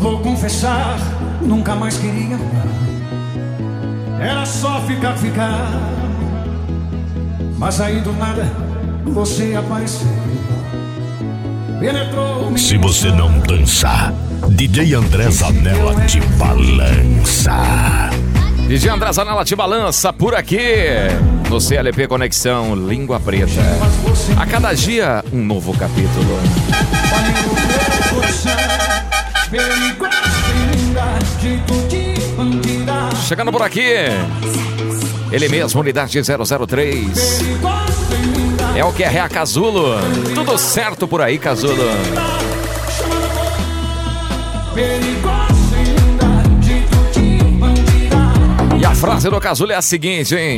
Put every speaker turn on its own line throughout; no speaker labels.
Vou confessar, nunca mais queria amar. Era só ficar. Mas aí do nada você apareceu. Penetrou.
Se você não dançar, DJ André Zanella te balança.
DJ André Zanella te balança por aqui no CLP Conexão Língua Preta. A cada dia um novo capítulo. Chegando por aqui, ele mesmo, unidade 003. É o QRA Casulo. Tudo certo por aí, Casulo. E a frase do Casulo é a seguinte, hein?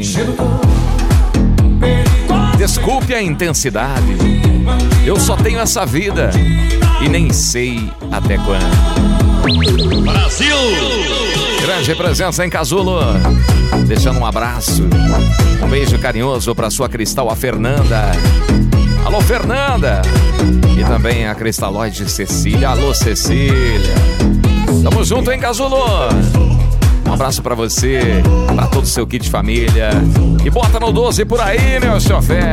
Desculpe a intensidade, eu só tenho essa vida e nem sei até quando.
Brasil!
Grande presença em Casulo. Deixando um abraço, um beijo carinhoso pra sua Cristal, a Fernanda. Alô, Fernanda! E também a Cristalóide Cecília. Alô, Cecília. Tamo junto, hein, Casulo? Um abraço pra você, pra todo o seu kit família. E bota no 12 por aí, meu chofer.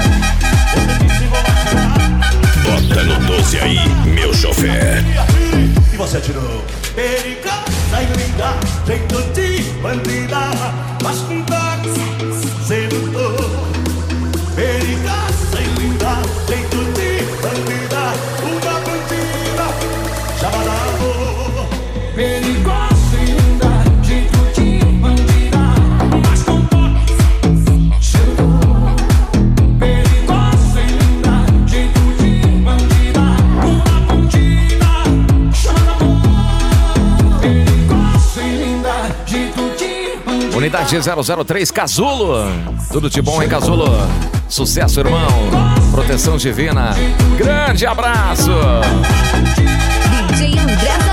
Bota no 12 aí, meu chofer.
E você tirou perigosa e linda, jeito de bandida, mas com toque sedutor. Perigosa e linda, jeito de bandida, uma bandida chamada amor.
Perigosa e linda, jeito de bandida, mas com toque sedutor. Perigosa e linda, jeito de bandida, uma bandida chamada amor. Perigosa e linda, jeito de bandida.
Unidade 003, Casulo. Tudo de bom, hein, Casulo? Sucesso, irmão. Proteção divina. Grande abraço.
DJ André